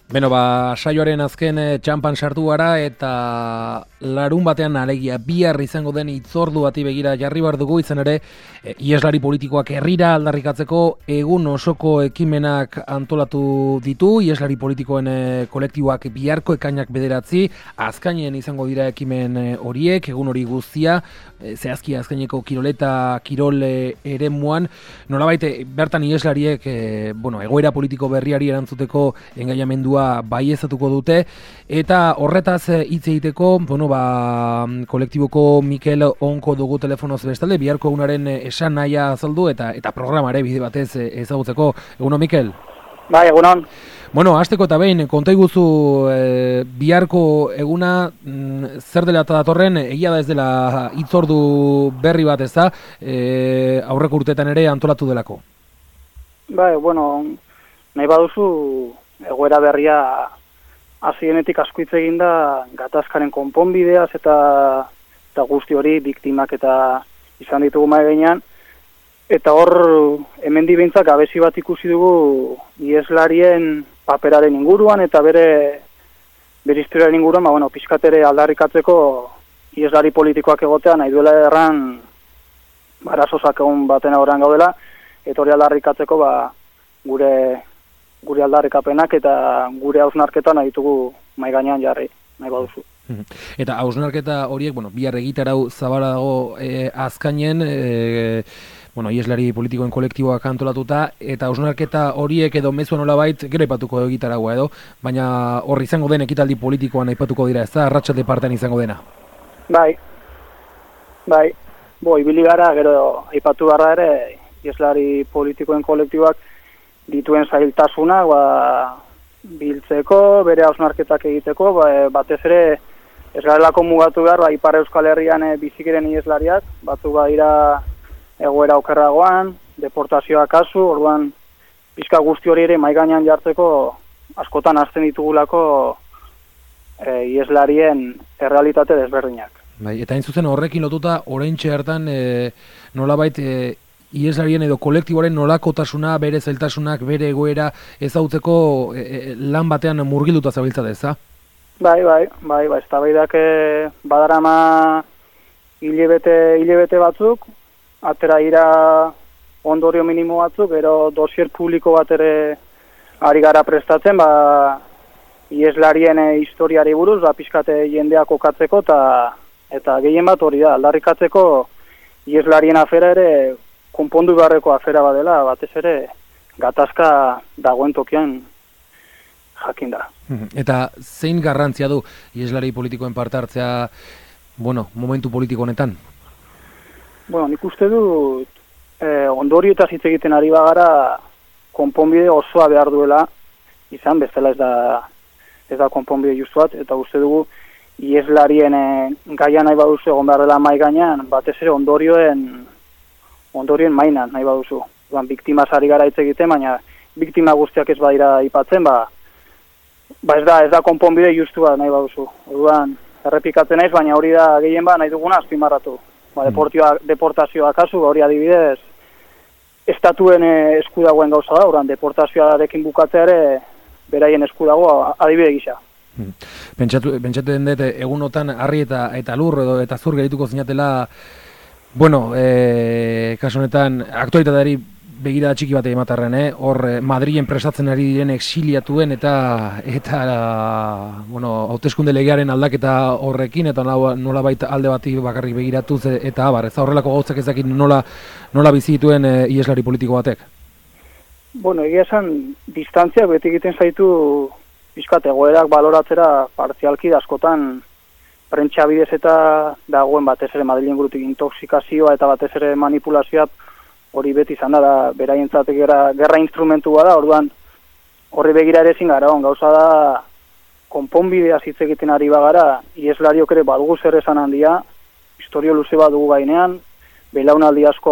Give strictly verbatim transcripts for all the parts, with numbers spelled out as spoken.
Beno, ba, saioaren azken e, txampan sartu gara eta larun batean alegia bihar izango den hitzordu bati begira jarri behar dugu, izan ere e, ieslari politikoak herrira aldarrikatzeko egun osoko ekimenak antolatu ditu, ieslari politikoen e, kolektiboak biharko ekainak bederatzi, azkainen izango dira ekimen e, horiek, egun hori guztia, e, zehazki azkaineko kiroleta kirol e, eremuan, nolabait bertan ieslariek e, bueno, egoera politiko berriari erantzuteko engaiamendua baieztatuko dute, eta horretaz hitz egiteko, bueno, ba, kolektiboko Mikel Onko dugu telefonoz bestalde, biharko egunaren esan nahia azaldu eta eta programare bide batez ezagutzeko. Egunon, Mikel? Bai, egunon. Bueno, hasteko eta behin, konta iguzu e, biharko eguna mm, zer dela eta datorren, egia da ez dela hitzordu berri bat ez da, e, aurreko urteetan ere antolatu delako. Bai, bueno, nahi baduzu egoera berria hasienetik asko hitz egin da gatazkaren konponbideaz eta eta guzti hori biktimak eta izan ditugu mahai gainean, eta hor hemendik behintzat gabezi bat ikusi dugu ieslarien paperaren inguruan eta bere bere historiaren inguruan, ba, bueno, pixkat ere aldarrikatzeko ieslari politikoak egotea nahi duela erran arazosak egun baten aurrean gaudela, eta hori aldarrikatzeko ba, gure gure aldarrikapenak eta gure hausnarketa nahi ditugu mahai gainean jarri, nahi baduzu. Eta hausnarketa horiek, bueno, bihar egitarau zabala dago e, azkainen, e, bueno, ieslari politikoen kolektiboak antolatuta, eta hausnarketa horiek edo mezua nolabait gero aipatuko egitaragua edo, baina hor izango den ekitaldi politikoan aipatuko dira, ez da, arratsalde partean izango dena? Bai, bai, bo, ibili gara, gero aipatu gara ere, ieslari politikoen kolektiboak dituen zailtasuna, ba, biltzeko, bere hausnarketak egiteko, ba, batez ere ez garelako mugatu behar, ba, Ipar Euskal Herrian e, bizikiren ieslariak, batzu ba dira egoera okerragoan, deportazioa kasu, orduan pixka guzti hori ere mahai gainean jartzeko askotan hasten ditugulako e, ieslarien errealitate desberdinak. Bai, eta hain zuzen horrekin lotuta oraintxe hartan e, nolabait e, ieslarien edo kolektiboaren nolakotasuna, bere zailtasunak, bere egoera ezautzeko e, lan batean murgilduta zabiltza da, ezta? Bai, bai, bai, bai, eztabaidak e, badarama hilebete, hilebete batzuk, atera ira ondorio minimo batzuk, gero dosier publiko bat ere ari gara prestatzen, ba, ieslarien e, historiari buruz, ba, pixkate jendea kokatzeko, eta eta gehien bat hori da, aldarrikatzeko ieslarien afera ere konpondu beharreko afera badela, batez ere gatazka dagoen tokian jakin da. Eta zein garrantzia du ieslari politikoen parte hartzea, bueno, momentu politiko honetan? Bueno, nik uste dut eh, ondorio eta hitz egiten ari bagara konponbide osoa behar duela izan, bestela ez da ez da konponbide justu bat, eta uste dugu ieslarien eh, gaia nahi baduzu egon behar dela mai gainean, batez ere ondorioen ondorien mainan nahi baduzu. Duan, biktimaz ari gara hitz egiten, baina biktima guztiak ez badira aipatzen, ba, ba ez da ez da konponbide justu bat nahi baduzu. Orduan, errepikatzen naiz, baina hori da gehien ba nahi duguna azpimarratu. Ba, deportioa, deportazioa kasu, hori adibidez, estatuen esku dagoen gauza da, orduan, deportazioarekin bukatzea ere beraien esku dago adibide gisa. Pentsatu, pentsatu den dut, egunotan harri eta, eta lur edo eta zur gerituko zinatela. Bueno, e, kasu honetan, aktualitateari begira txiki bat ematarren, eh? Hor, Madrilen prestatzen ari diren exiliatuen eta, eta bueno, hauteskunde legearen aldaketa horrekin, eta nola baita alde bati bakarrik begiratuz, eta abar, ez da horrelako gauzak ezakit nola, nola bizi dituen e, ieslari politiko batek? Bueno, egia esan, distantzia beti egiten zaitu pixkat egoerak baloratzera partzialki askotan prentsa bidez eta dagoen batez ere Madrilen gurutik intoxikazioa eta batez ere manipulazioa hori beti izan da, da beraientzat gerra, gerra instrumentu bada, orduan horri begira ere ezin gara, on, gauza da konponbidea hitz egiten ari bagara, ieslariok ere badugu zer esan handia, historio luze bat dugu gainean, belaunaldi asko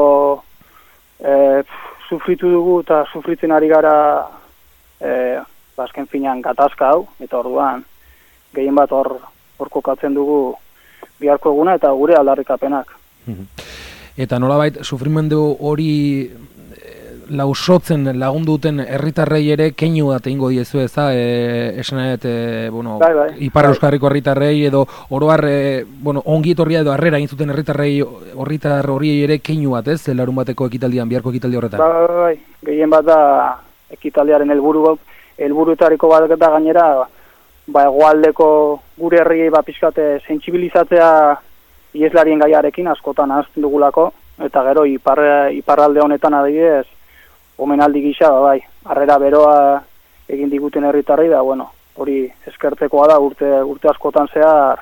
e, sufritu dugu eta sufritzen ari gara e, bazken finean gatazka hau, eta orduan gehien bat hor hor kokatzen dugu biharko eguna eta gure aldarrikapenak. Eta nolabait sufrimendu hori lausotzen lagunduten herritarrei ere keinu bat egingo diezu eza, e, esanet, e, bueno, bai, bai, Ipar bai. Euskal Herriko herritarrei edo oroar, e, bueno, ongi etorria edo harrera egin zuten herritarrei horritar horiei ere keinu bat, ez, larun bateko ekitaldian, biharko ekitaldi horretan. Bai, bai, bai, gehien bat da ekitaldiaren helburu helburuetariko bat da gainera, ba hegoaldeko gure herriei ba pixkate sentsibilizatzea iheslarien gaiarekin askotan ahazten dugulako, eta gero ipar, iparralde honetan adibidez omenaldi gisa, ba, bai, harrera beroa egin diguten herritarrei da, bueno, hori eskertzekoa da urte urte askotan zehar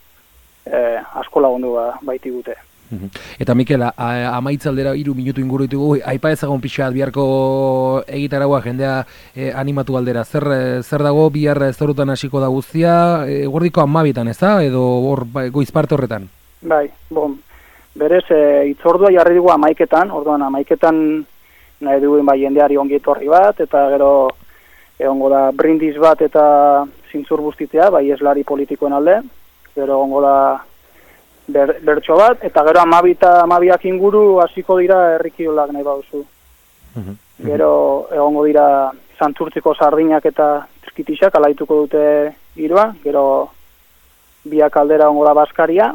eh, asko lagundu ba, baitigute. Eta Mikel, amaitzaldera hiru minutu inguru ditugu, aipa ezagun pixat biharko egitaragua jendea e, animatu aldera. Zer, zer dago bihar zorutan hasiko da guztia, e, guardiko amabitan ez da, edo hor ba, goiz parte horretan? Bai, bon, berez e, itzordua jarri dugu amaiketan, orduan amaiketan nahi duguen bai jendeari ongi etorri bat, eta gero egongo da brindis bat eta zintzur bustitzea, bai eslari politikoen alde, gero egongo da Ber, bertso bat, eta gero amabita amabiak inguru hasiko dira herrikiolak nahi baduzu. Uh-huh. Gero egongo dira Santurtziko sardinak eta txikitixak alaituko dute girua, gero biak aldera egongo da Baskaria,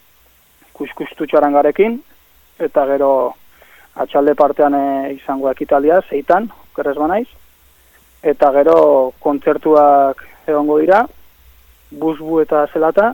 kuskustu txarangarekin, eta gero atxalde partean e, izango ekitaldia, zeitan, okerrez banaiz, eta gero kontzertuak egongo dira, busbu eta zelata,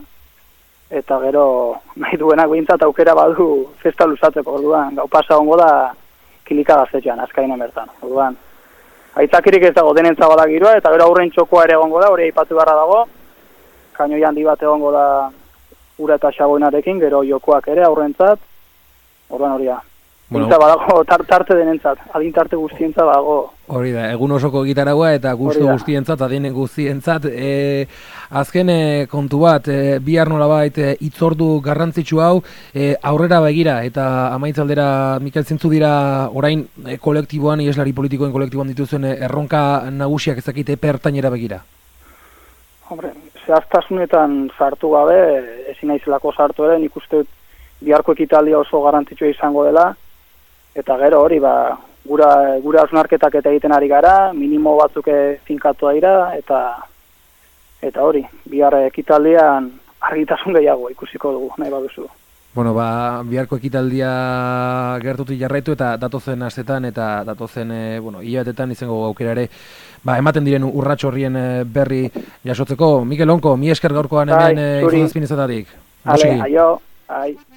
eta gero nahi duenak behintzat aukera badu festa luzatzeko, orduan, gau pasa ongo da kilika gaztetxean, azkainen bertan, orduan. Aitzakirik ez dago denentza bada giroa, eta gero aurren txokoa ere egongo da, hori aipatu beharra dago, kainoi handi bat egongo da ura eta xaboinarekin, gero jokoak ere aurrentzat, orduan hori da. Bueno, badago tarte denentzat, adin tarte guztientzat dago. Hori da, egun osoko gitaragua eta gustu guztientzat, adin guztientzat. E, azken e, kontu bat, e, bihar nolabait e, itzordu garrantzitsu hau, e, aurrera begira eta amaitzaldera Mikel zintzu dira orain e, kolektiboan, ieslari politikoen kolektiboan dituzuen e, erronka nagusiak ezakite pertainera begira? Hombre, zehaztasunetan sartu gabe, ezin naizelako sartu ere, nik uste biharko ekitaldia oso garrantzitsua izango dela, eta gero hori, ba, gura, gura hausnarketak eta egiten ari gara, minimo batzuk finkatu dira, eta eta hori, bihar ekitaldian argitasun gehiago ikusiko dugu, nahi baduzu. Bueno, ba, biharko ekitaldia gertutik jarraitu eta datozen astetan eta datozen, e, bueno, hilabetetan izango aukera ere, ba, ematen diren urrats horrien berri jasotzeko. Mikel Onko, mi esker gaurkoan hemen e, izan izatatik. Ale, aio, ai.